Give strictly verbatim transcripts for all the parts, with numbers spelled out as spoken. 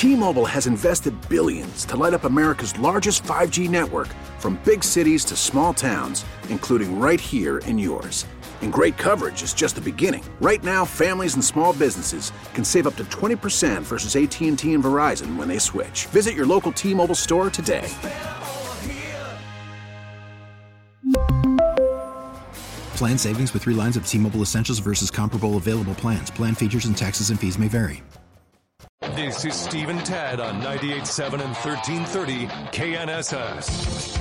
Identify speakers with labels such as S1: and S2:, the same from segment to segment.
S1: T-Mobile has invested billions to light up America's largest five G network, from big cities to small towns, including right here in yours. And great coverage is just the beginning. Right now, families and small businesses can save up to twenty percent versus A T and T and Verizon when they switch. Visit your local T-Mobile store today.
S2: Plan savings with three lines of T-Mobile Essentials versus comparable available plans. Plan features and taxes and fees may vary.
S3: This is Steve and Tad on ninety-eight point seven and thirteen thirty K N S S.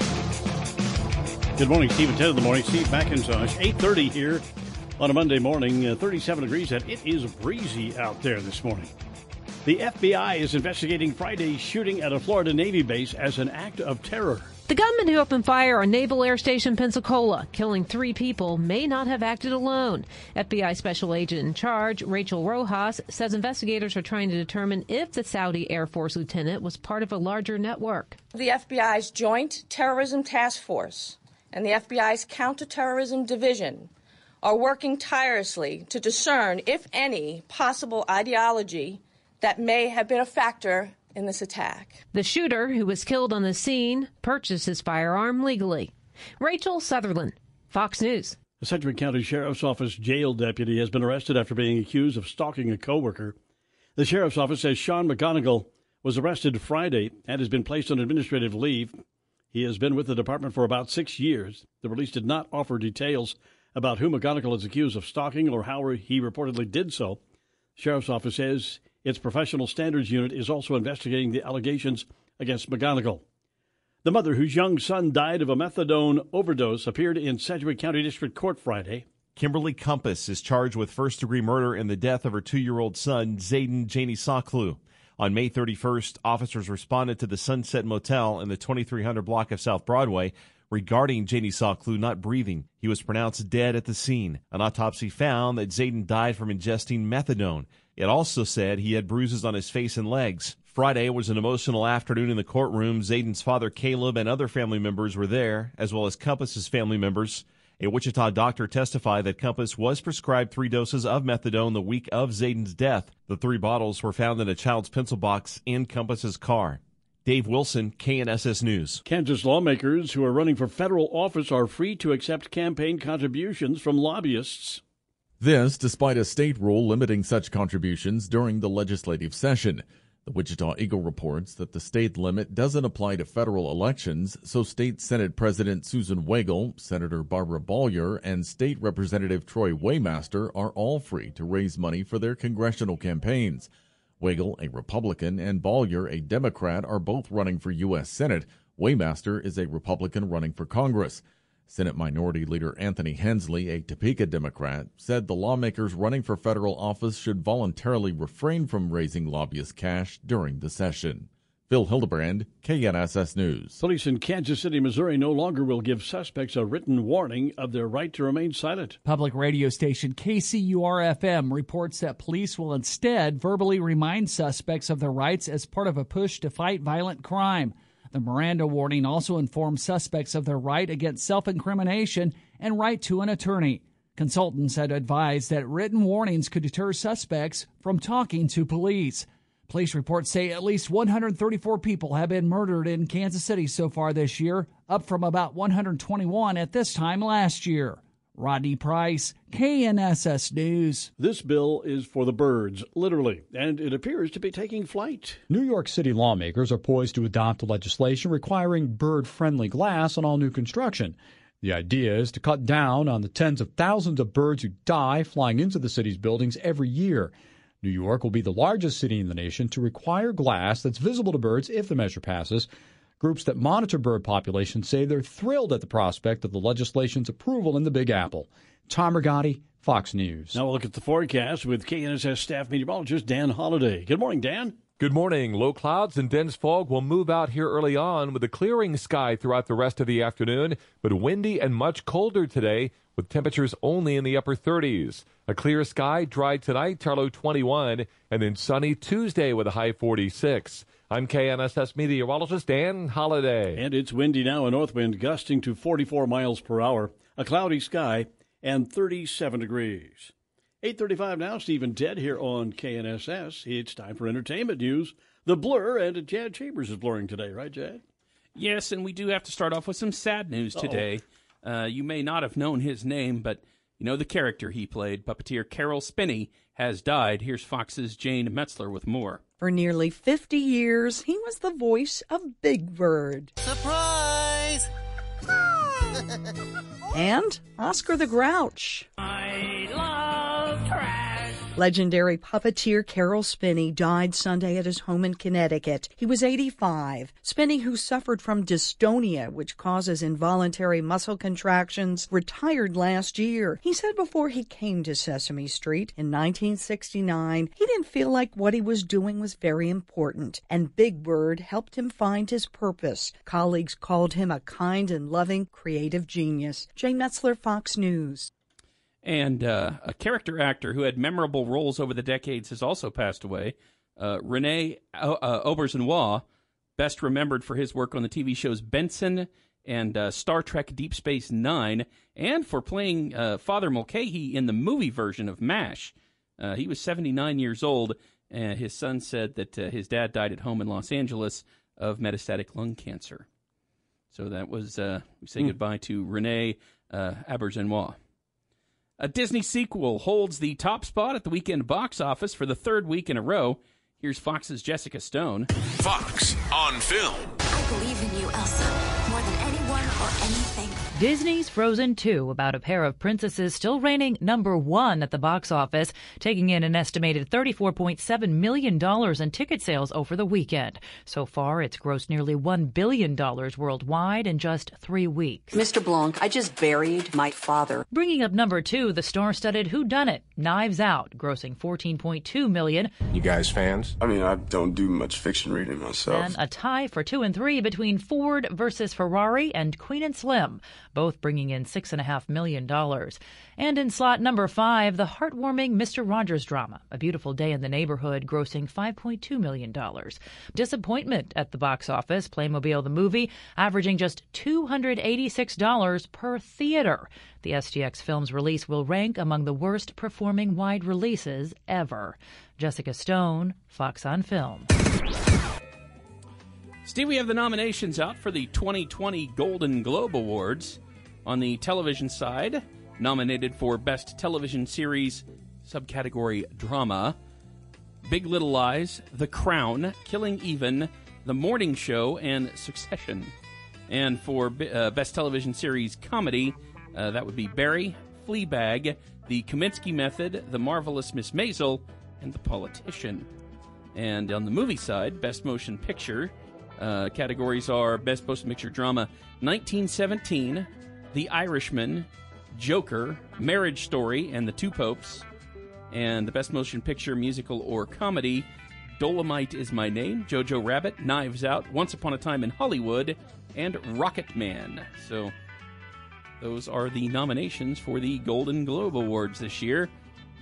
S4: Good morning, Steve and Ted in the morning. Steve McIntosh, eight thirty here on a Monday morning, uh, thirty-seven degrees, and it is breezy out there this morning. The F B I is investigating Friday's shooting at a Florida Navy base as an act of terror.
S5: The gunman who opened fire on Naval Air Station Pensacola, killing three people, may not have acted alone. F B I Special Agent in charge, Rachel Rojas, says investigators are trying to determine if the Saudi Air Force lieutenant was part of a larger network.
S6: The F B I's Joint Terrorism Task Force and the F B I's Counterterrorism Division are working tirelessly to discern, if any, possible ideology that may have been a factor in this attack.
S5: The shooter, who was killed on the scene, purchased his firearm legally. Rachel Sutherland, Fox News.
S4: The Sedgwick County Sheriff's Office jail deputy has been arrested after being accused of stalking a coworker. The Sheriff's Office says Sean McGonigal was arrested Friday and has been placed on administrative leave. He has been with the department for about six years. The release did not offer details about who McGonigal is accused of stalking or how he reportedly did so. The Sheriff's Office says its Professional Standards Unit is also investigating the allegations against McGonigal. The mother whose young son died of a methadone overdose appeared in Sedgwick County District Court Friday.
S7: Kimberly Compass is charged with first-degree murder in the death of her two-year-old son, Zayden Janey Soklu. On May thirty-first, officers responded to the Sunset Motel in the twenty-three hundred block of South Broadway regarding Janey Soklu not breathing. He was pronounced dead at the scene. An autopsy found that Zayden died from ingesting methadone. It also said he had bruises on his face and legs. Friday was an emotional afternoon in the courtroom. Zayden's father, Caleb, and other family members were there, as well as Compass's family members. A Wichita doctor testified that Compass was prescribed three doses of methadone the week of Zayden's death. The three bottles were found in a child's pencil box in Compass's car. Dave Wilson, K N S S News.
S4: Kansas lawmakers who are running for federal office are free to accept campaign contributions from lobbyists.
S8: This despite a state rule limiting such contributions during the legislative session. The Wichita Eagle reports that the state limit doesn't apply to federal elections, so State Senate President Susan Wagle, Senator Barbara Bollier, and State Representative Troy Waymaster are all free to raise money for their congressional campaigns. Wagle, a Republican, and Bollier, a Democrat, are both running for U S Senate. Waymaster is a Republican running for Congress. Senate Minority Leader Anthony Hensley, a Topeka Democrat, said the lawmakers running for federal office should voluntarily refrain from raising lobbyist cash during the session. Phil Hildebrand, K N S S News.
S4: Police in Kansas City, Missouri no longer will give suspects a written warning of their right to remain silent.
S9: Public radio station K C U R F M reports that police will instead verbally remind suspects of their rights as part of a push to fight violent crime. The Miranda warning also informs suspects of their right against self-incrimination and right to an attorney. Consultants had advised that written warnings could deter suspects from talking to police. Police reports say at least one hundred thirty-four people have been murdered in Kansas City so far this year, up from about one hundred twenty-one at this time last year. Rodney Price, K N S S News.
S4: This bill is for the birds, literally, and it appears to be taking flight.
S10: New York City lawmakers are poised to adopt legislation requiring bird-friendly glass on all new construction. The idea is to cut down on the tens of thousands of birds who die flying into the city's buildings every year. New York will be the largest city in the nation to require glass that's visible to birds if the measure passes. Groups that monitor bird populations say they're thrilled at the prospect of the legislation's approval in the Big Apple. Tom Rigotti, Fox News.
S4: Now we'll look at the forecast with K N S S staff meteorologist Dan Holliday. Good morning, Dan.
S11: Good morning. Low clouds and dense fog will move out here early on with a clearing sky throughout the rest of the afternoon, but windy and much colder today with temperatures only in the upper thirties. A clear sky, dry tonight, Tarlow twenty-one, and then sunny Tuesday with a high forty-six. I'm K N S S meteorologist Dan Holliday.
S4: And it's windy now, a north wind gusting to forty-four miles per hour, a cloudy sky, and thirty-seven degrees. eight thirty-five now, Steve and Ted here on K N S S. It's time for entertainment news. The Blur and Jad Chambers is blurring today, right, Jad?
S12: Yes, and we do have to start off with some sad news today. Uh, you may not have known his name, but you know the character he played. Puppeteer Carol Spinney has died. Here's Fox's Jane Metzler with more.
S13: For nearly fifty years, he was the voice of Big Bird.
S14: Surprise!
S13: And Oscar the Grouch.
S14: I love trash.
S13: Legendary puppeteer Carol Spinney died Sunday at his home in Connecticut. He was eighty-five. Spinney, who suffered from dystonia, which causes involuntary muscle contractions, retired last year. He said before he came to Sesame Street in nineteen sixty-nine, he didn't feel like what he was doing was very important, and Big Bird helped him find his purpose. Colleagues called him a kind and loving creative genius. Jane Metzler, Fox News.
S12: And uh, a character actor who had memorable roles over the decades has also passed away. Uh, Rene uh, Auberjonois, best remembered for his work on the T V shows Benson and uh, Star Trek Deep Space Nine, and for playing uh, Father Mulcahy in the movie version of MASH. Uh, he was seventy-nine years old, and his son said that uh, his dad died at home in Los Angeles of metastatic lung cancer. So that was, uh, we say mm. goodbye to Rene uh, Auberjonois. A Disney sequel holds the top spot at the weekend box office for the third week in a row. Here's Fox's Jessica Stone.
S15: Fox on Film.
S16: I believe in you, Elsa, more than anyone or anything.
S17: Disney's Frozen two, about a pair of princesses, still reigning number one at the box office, taking in an estimated thirty-four point seven million dollars in ticket sales over the weekend. So far, it's grossed nearly one billion dollars worldwide in just three weeks.
S18: Mister Blanc, I just buried my father.
S17: Bringing up number two, the star-studded Whodunit, Knives Out, grossing fourteen point two million dollars.
S19: You guys fans? I mean, I don't do much fiction reading myself.
S17: And a tie for two and three between Ford versus Ferrari and Queen and Slim, both bringing in six point five million dollars. And in slot number five, the heartwarming Mister Rogers drama, A Beautiful Day in the Neighborhood, grossing five point two million dollars. Disappointment at the box office, Playmobil the movie, averaging just two hundred eighty-six dollars per theater. The S T X film's release will rank among the worst performing wide releases ever. Jessica Stone, Fox on Film.
S12: Steve, we have the nominations out for the twenty twenty Golden Globe Awards. On the television side, nominated for Best Television Series, subcategory Drama, Big Little Lies, The Crown, Killing Even, The Morning Show, and Succession. And for uh, Best Television Series Comedy, uh, that would be Barry, Fleabag, The Kominsky Method, The Marvelous Miss Maisel, and The Politician. And on the movie side, Best Motion Picture, Uh, categories are Best Motion Picture Drama, nineteen seventeen, The Irishman, Joker, Marriage Story, and The Two Popes. And the Best Motion Picture Musical or Comedy, Dolomite Is My Name, Jojo Rabbit, Knives Out, Once Upon a Time in Hollywood, and Rocket Man. So those are the nominations for the Golden Globe Awards this year.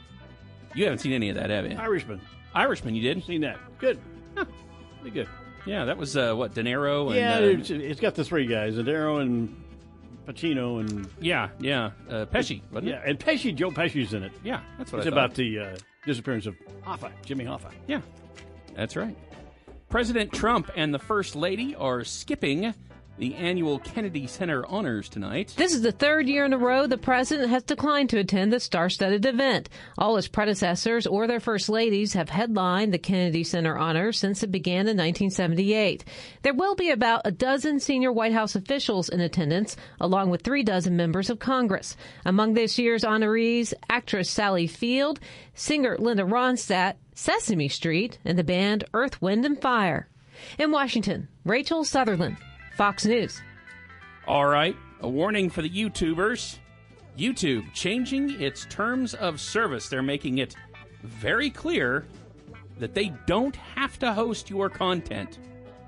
S12: You haven't seen any of that, have you?
S4: Irishman.
S12: Irishman, you did?
S4: Seen that. Good. Huh. Pretty good.
S12: Yeah, that was, uh, what, De Niro? And,
S4: yeah,
S12: uh,
S4: it's, it's got the three guys, De Niro and Pacino and...
S12: Yeah, yeah. Uh, Pesci, wasn't
S4: yeah,
S12: it?
S4: and Pesci, Joe Pesci's in it.
S12: Yeah, that's what
S4: it's
S12: I thought.
S4: about the uh, disappearance of Hoffa, Jimmy Hoffa.
S12: Yeah, that's right. President Trump and the First Lady are skipping the annual Kennedy Center honors tonight.
S5: This is the third year in a row the president has declined to attend the star-studded event. All his predecessors or their first ladies have headlined the Kennedy Center honors since it began in nineteen seventy-eight. There will be about a dozen senior White House officials in attendance, along with three dozen members of Congress. Among this year's honorees, actress Sally Field, singer Linda Ronstadt, Sesame Street, and the band Earth, Wind and Fire. In Washington, Rachel Sutherland, Fox News.
S12: All right, a warning for the YouTubers. YouTube changing its terms of service. They're making it very clear that they don't have to host your content.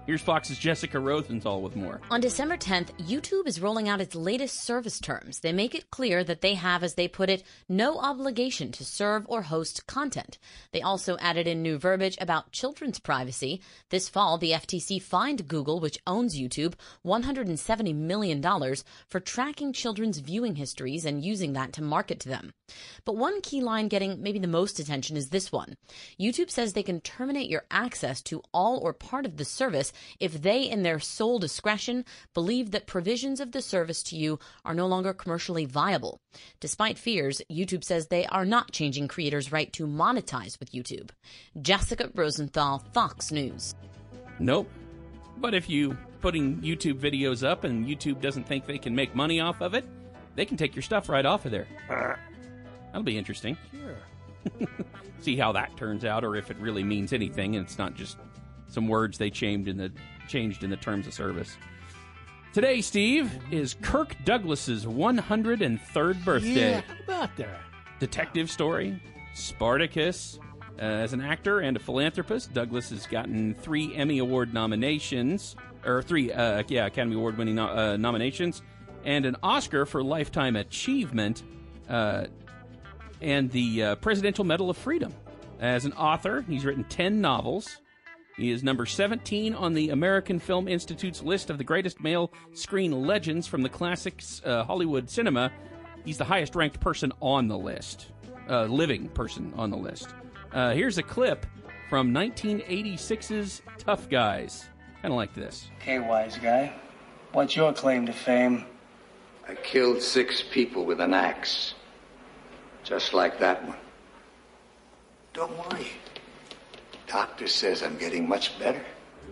S12: Here's Fox's Jessica Rosenthal with more.
S20: On December tenth, YouTube is rolling out its latest service terms. They make it clear that they have, as they put it, no obligation to serve or host content. They also added in new verbiage about children's privacy. This fall, the F T C fined Google, which owns YouTube, one hundred seventy million dollars for tracking children's viewing histories and using that to market to them. But one key line getting maybe the most attention is this one. YouTube says they can terminate your access to all or part of the service if they, in their sole discretion, believe that provisions of the service to you are no longer commercially viable. Despite fears, YouTube says they are not changing creators' right to monetize with YouTube. Jessica Rosenthal, Fox News.
S12: Nope. But if you putting YouTube videos up and YouTube doesn't think they can make money off of it, they can take your stuff right off of there. That'll be interesting.
S4: Sure.
S12: See how that turns out, or if it really means anything and it's not just some words they changed in the changed in the terms of service. Today, Steve, is Kirk Douglas's one hundred third birthday.
S4: Yeah, how about that?
S12: Detective story, Spartacus. Uh, as an actor and a philanthropist, Douglas has gotten three Emmy Award nominations, or three, uh, yeah, Academy Award-winning no- uh, nominations, and an Oscar for Lifetime Achievement, uh, and the uh, Presidential Medal of Freedom. As an author, he's written ten novels. He is number seventeen on the American Film Institute's list of the greatest male screen legends from the classics uh, Hollywood cinema. He's the highest-ranked person on the list, uh, living person on the list. Uh, here's a clip from nineteen eighty-six's Tough Guys. Kind of like this.
S21: Okay, wise guy. What's your claim to fame?
S22: I killed six people with an axe. Just like that one. Don't worry. Doctor says I'm getting much better.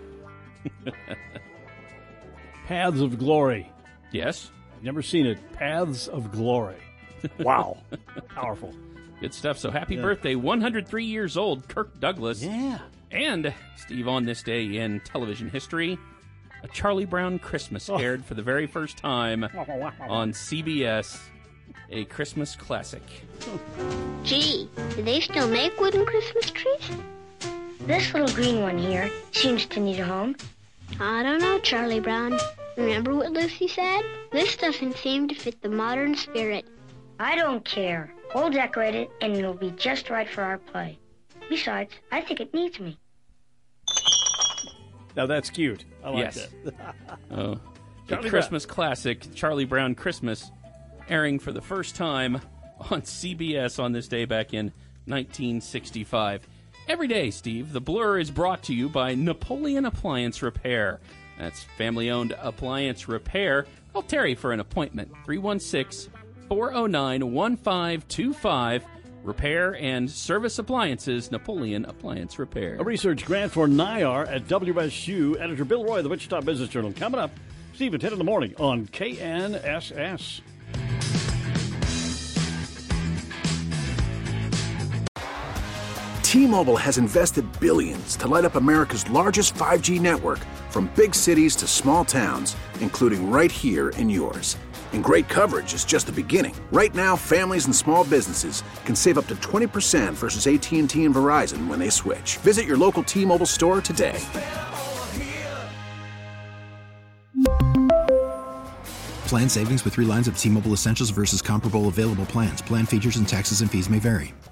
S4: Paths of Glory.
S12: Yes.
S4: Never seen it. Paths of Glory. Wow. Powerful.
S12: Good stuff. So happy
S4: Yeah.
S12: birthday, one hundred three years old, Kirk Douglas.
S4: Yeah.
S12: And, Steve, on this day in television history, a Charlie Brown Christmas aired for the very first time on C B S, a Christmas classic.
S23: Gee, do they still make wooden Christmas trees? This little green one here seems to need a home. I don't know, Charlie Brown. Remember what Lucy said? This doesn't seem to fit the modern spirit. I don't care. We'll decorate it, and it'll be just right for our play. Besides, I think it needs me.
S4: Now that's cute. I like
S12: Yes.
S4: that.
S12: Oh, the
S4: Charlie
S12: Christmas classic, Charlie Brown Christmas, airing for the first time on C B S on this day back in nineteen sixty-five. Every day, Steve, The Blur is brought to you by Napoleon Appliance Repair. That's family-owned appliance repair. Call Terry for an appointment, three one six, four oh nine, one five two five. Repair and service appliances, Napoleon Appliance Repair.
S4: A research grant for N I R at W S U. Editor Bill Roy, the Wichita Business Journal. Coming up, Steve at ten in the morning on K N S S.
S1: T-Mobile has invested billions to light up America's largest five G network, from big cities to small towns, including right here in yours. And great coverage is just the beginning. Right now, families and small businesses can save up to twenty percent versus A T and T and Verizon when they switch. Visit your local T-Mobile store today.
S2: Plan savings with three lines of T-Mobile Essentials versus comparable available plans. Plan features and taxes and fees may vary.